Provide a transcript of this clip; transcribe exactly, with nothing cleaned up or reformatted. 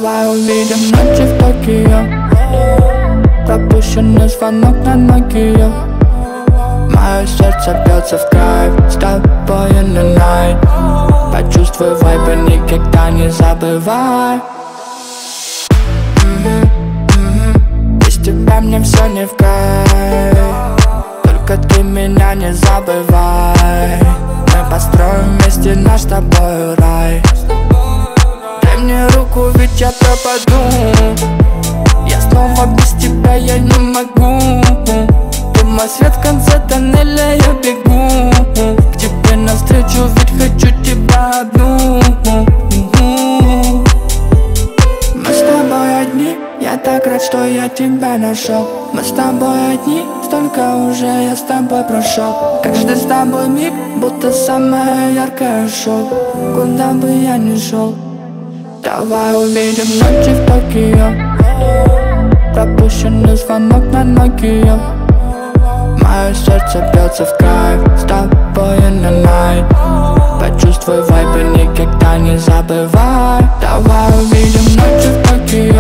Давай увидим ночи в Токио. Пропущенный звонок на Nokia. Мое сердце бьется в драйв. С тобой in the night. Почувствуй вайб и никогда не забывай. mm-hmm, mm-hmm. Без тебя мне все не в кайф. Только ты меня не забывай. Мы построим вместе наш с тобой рай. Дай мне руку, ведь я пропаду. Я снова без тебя, я не могу. Ты мой свет в конце тоннеля, я бегу к тебе навстречу, ведь хочу тебя одну. Мы с тобой одни, я так рад, что я тебя нашел. Мы с тобой одни, столько уже я с тобой прошел. Каждый с тобой миг, будто самое яркое шоу. Куда бы я ни шел. Давай увидим ночи в Токио. Пропущенный звонок на Nokia. Мое сердце бьется в кайф. С тобой in the night. Почувствуй вайб и никогда не забывай. Давай увидим ночи в Токио.